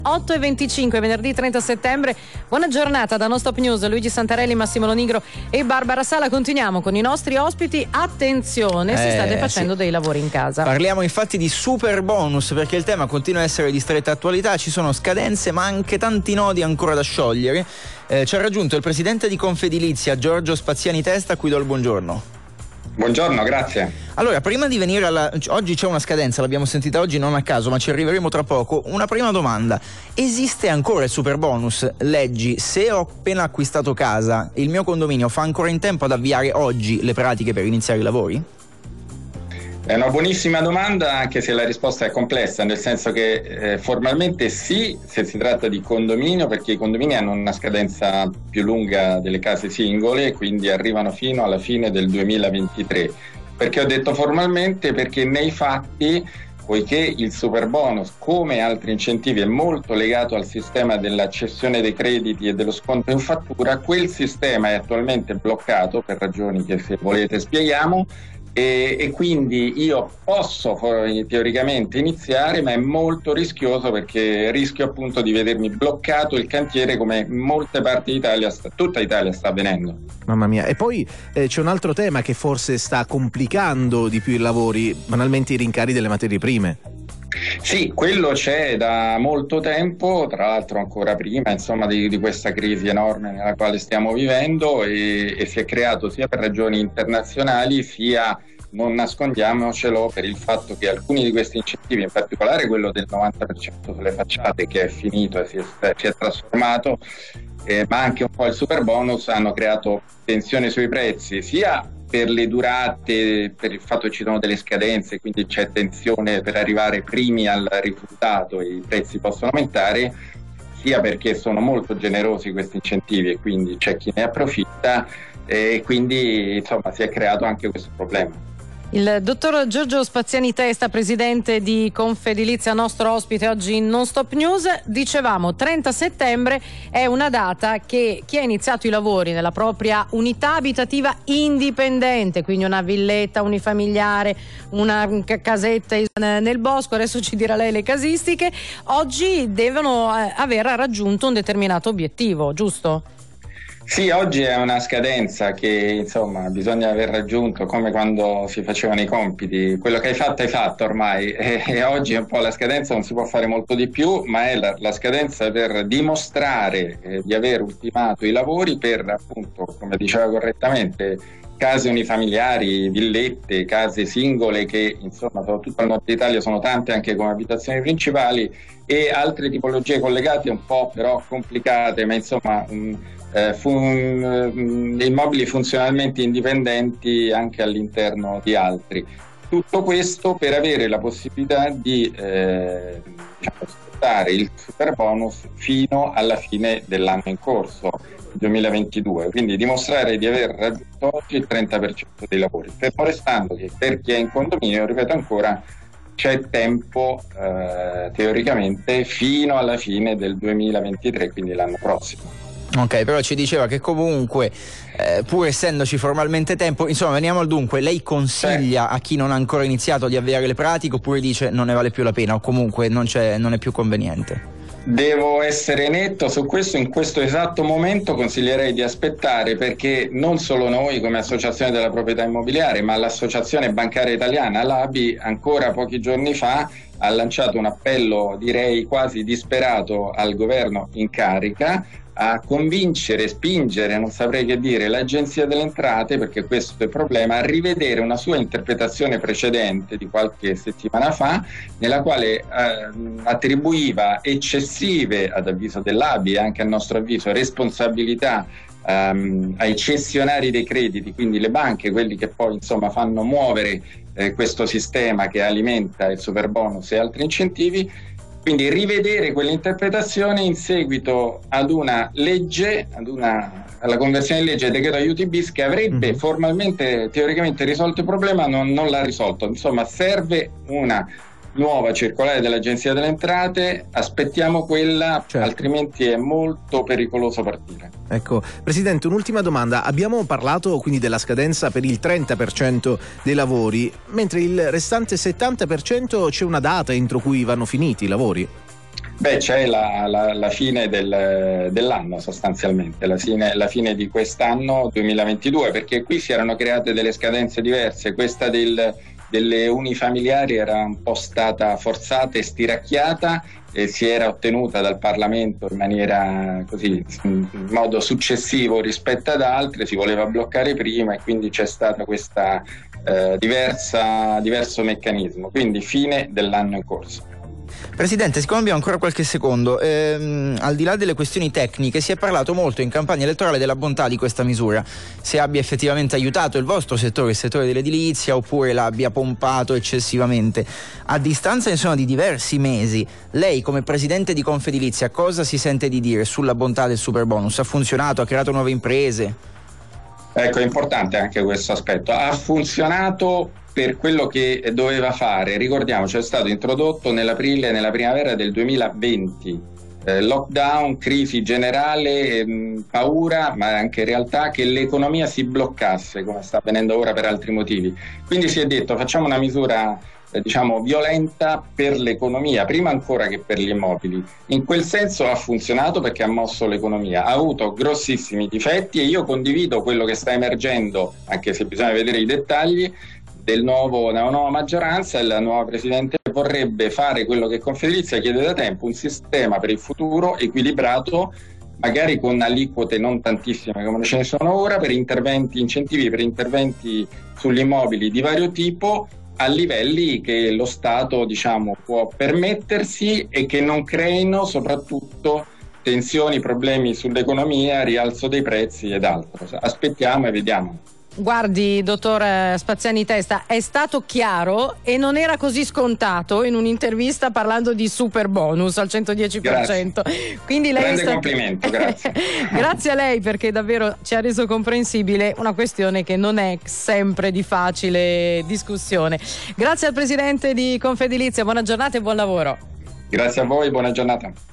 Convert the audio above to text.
8:25, venerdì 30 settembre. Buona giornata da Non Stop News, Luigi Santarelli, Massimo Lonigro e Barbara Sala. Continuiamo con i nostri ospiti. Attenzione, se state facendo dei lavori in casa. Parliamo infatti di super bonus, perché il tema continua a essere di stretta attualità. Ci sono scadenze ma anche tanti nodi ancora da sciogliere. Ci ha raggiunto il presidente di Confedilizia, Giorgio Spaziani Testa, a cui do il buongiorno. Buongiorno, grazie. Allora, prima di venire oggi c'è una scadenza, l'abbiamo sentita oggi non a caso, ma ci arriveremo tra poco. Una prima domanda: esiste ancora il super bonus? Leggi, se ho appena acquistato casa, il mio condominio fa ancora in tempo ad avviare oggi le pratiche per iniziare i lavori? È una buonissima domanda, anche se la risposta è complessa, nel senso che formalmente sì, se si tratta di condominio, perché i condomini hanno una scadenza più lunga delle case singole e quindi arrivano fino alla fine del 2023. Perché ho detto formalmente? Perché nei fatti, poiché il super bonus, come altri incentivi, è molto legato al sistema della cessione dei crediti e dello sconto in fattura, quel sistema è attualmente bloccato per ragioni che, se volete, spieghiamo. E quindi io posso teoricamente iniziare, ma è molto rischioso, perché rischio appunto di vedermi bloccato il cantiere, come in molte parti d'Italia, tutta Italia sta avvenendo. Mamma mia. E poi c'è un altro tema che forse sta complicando di più i lavori, banalmente i rincari delle materie prime. Sì, quello c'è da molto tempo, tra l'altro ancora prima, insomma, di questa crisi enorme nella quale stiamo vivendo, e si è creato sia per ragioni internazionali, sia, non nascondiamocelo, per il fatto che alcuni di questi incentivi, in particolare quello del 90% sulle facciate, che è finito e si è trasformato, ma anche un po' il super bonus, hanno creato tensione sui prezzi, sia per le durate, per il fatto che ci sono delle scadenze, quindi c'è tensione per arrivare primi al risultato e i prezzi possono aumentare, sia perché sono molto generosi questi incentivi e quindi c'è chi ne approfitta, e quindi insomma si è creato anche questo problema. Il dottor Giorgio Spaziani Testa, presidente di Confedilizia, nostro ospite oggi in Non Stop News. Dicevamo, 30 settembre è una data che chi ha iniziato i lavori nella propria unità abitativa indipendente, quindi una villetta unifamiliare, una casetta nel bosco, adesso ci dirà lei le casistiche, oggi devono aver raggiunto un determinato obiettivo, giusto? Sì, oggi è una scadenza che insomma bisogna aver raggiunto, come quando si facevano i compiti. Quello che hai fatto ormai, e oggi è un po' la scadenza, non si può fare molto di più, ma è la scadenza per dimostrare di aver ultimato i lavori per, appunto, come diceva correttamente, case unifamiliari, villette, case singole, che insomma soprattutto al nord Italia sono tante anche come abitazioni principali, e altre tipologie collegate un po' però complicate, ma insomma immobili funzionalmente indipendenti anche all'interno di altri. Tutto questo per avere la possibilità di sfruttare il super bonus fino alla fine dell'anno in corso, 2022, quindi dimostrare di aver raggiunto oggi il 30% dei lavori, fermo restando che per chi è in condominio, ripeto ancora, c'è tempo teoricamente fino alla fine del 2023, quindi l'anno prossimo. Ok, però ci diceva che comunque, pur essendoci formalmente tempo, insomma, veniamo al dunque, lei consiglia a chi non ha ancora iniziato di avviare le pratiche, oppure dice non ne vale più la pena, o comunque non è più conveniente? Devo essere netto su questo: in questo esatto momento consiglierei di aspettare, perché non solo noi come Associazione della Proprietà Immobiliare, ma l'Associazione Bancaria Italiana, l'ABI, ancora pochi giorni fa ha lanciato un appello, direi quasi disperato, al governo in carica, a convincere, spingere, non saprei che dire, l'Agenzia delle Entrate, perché questo è il problema, a rivedere una sua interpretazione precedente di qualche settimana fa, nella quale attribuiva eccessive, ad avviso dell'ABI e anche a nostro avviso, responsabilità ai cessionari dei crediti, quindi le banche, quelli che poi insomma fanno muovere questo sistema che alimenta il super bonus e altri incentivi. Quindi rivedere quell'interpretazione in seguito ad una legge, alla conversione in legge del decreto aiuti bis, che avrebbe formalmente, teoricamente risolto il problema, non l'ha risolto. Insomma, serve una nuova circolare dell'Agenzia delle Entrate, aspettiamo quella, certo, altrimenti è molto pericoloso partire. Ecco, Presidente, un'ultima domanda. Abbiamo parlato quindi della scadenza per il 30% dei lavori, mentre il restante 70% c'è una data entro cui vanno finiti i lavori? Beh, c'è la fine dell'anno sostanzialmente, la fine di quest'anno 2022, perché qui si erano create delle scadenze diverse. Questa delle unifamiliari era un po' stata forzata e stiracchiata e si era ottenuta dal Parlamento in maniera così, in modo successivo rispetto ad altre, si voleva bloccare prima e quindi c'è stata questa diverso meccanismo, quindi fine dell'anno in corso. Presidente, siccome abbiamo ancora qualche secondo, al di là delle questioni tecniche, si è parlato molto in campagna elettorale della bontà di questa misura, se abbia effettivamente aiutato il vostro settore, il settore dell'edilizia, oppure l'abbia pompato eccessivamente. A distanza insomma di diversi mesi, lei come presidente di Confedilizia cosa si sente di dire sulla bontà del superbonus? Ha funzionato? Ha creato nuove imprese? Ecco, è importante anche questo aspetto. Ha funzionato per quello che doveva fare. Ricordiamoci, è stato introdotto nella primavera del 2020. Lockdown, crisi generale, paura, ma anche realtà che l'economia si bloccasse, come sta avvenendo ora per altri motivi. Quindi si è detto, facciamo una misura violenta per l'economia, prima ancora che per gli immobili. In quel senso ha funzionato perché ha mosso l'economia, ha avuto grossissimi difetti e io condivido quello che sta emergendo, anche se bisogna vedere i dettagli, della nuova maggioranza. E la nuova Presidente vorrebbe fare quello che Confedilizia chiede da tempo, un sistema per il futuro equilibrato, magari con aliquote non tantissime come ce ne sono ora, per incentivi per interventi sugli immobili di vario tipo, a livelli che lo Stato può permettersi e che non creino soprattutto tensioni, problemi sull'economia, rialzo dei prezzi ed altro. Aspettiamo e vediamo. Guardi, dottor Spaziani Testa, è stato chiaro e non era così scontato in un'intervista parlando di super bonus al 110%. Grazie. Quindi lei Grande complimento, grazie. Grazie a lei, perché davvero ci ha reso comprensibile una questione che non è sempre di facile discussione. Grazie al presidente di Confedilizia, buona giornata e buon lavoro. Grazie a voi, buona giornata.